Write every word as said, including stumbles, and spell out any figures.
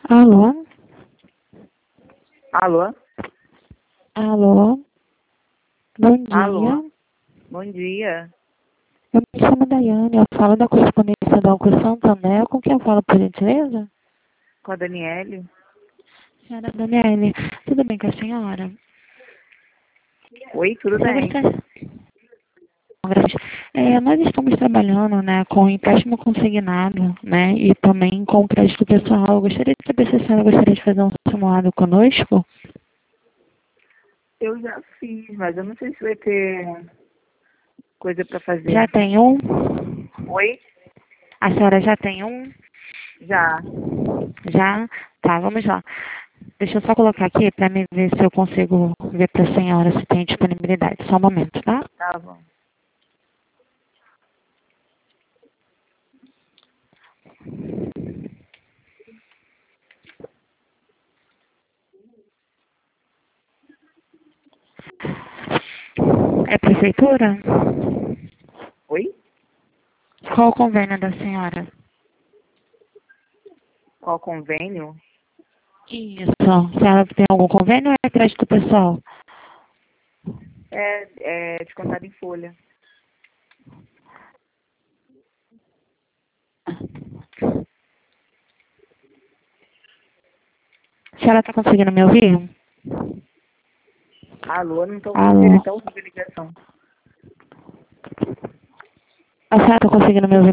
Alô? Alô? Alô? Bom Alô? dia. Bom dia. Eu me chamo Daiane, eu falo da correspondência da Alco Santander. Com quem eu falo, por gentileza? Com a Daniele? Senhora Daniele, tudo bem com a senhora? Oi, tudo Você bem? gostaria... É, nós estamos trabalhando, né, com empréstimo consignado, né, e também com crédito pessoal. Eu gostaria de saber se a senhora gostaria de fazer um simulado conosco. Eu já fiz, mas eu não sei se vai ter coisa para fazer. Já tem um? Oi? A senhora já tem um? Já. Já? Tá, vamos lá. Deixa eu só colocar aqui para me ver se eu consigo ver para a senhora se tem disponibilidade. Só um momento, tá? Tá bom. É prefeitura? Oi? Qual o convênio da senhora? Qual convênio? Isso. A senhora tem algum convênio ou é crédito pessoal? É, é descontado em folha. A senhora está conseguindo me ouvir? Alô? Não tô ouvindo Alô? direito, tá ouvindo a ligação. A senhora está conseguindo me ouvir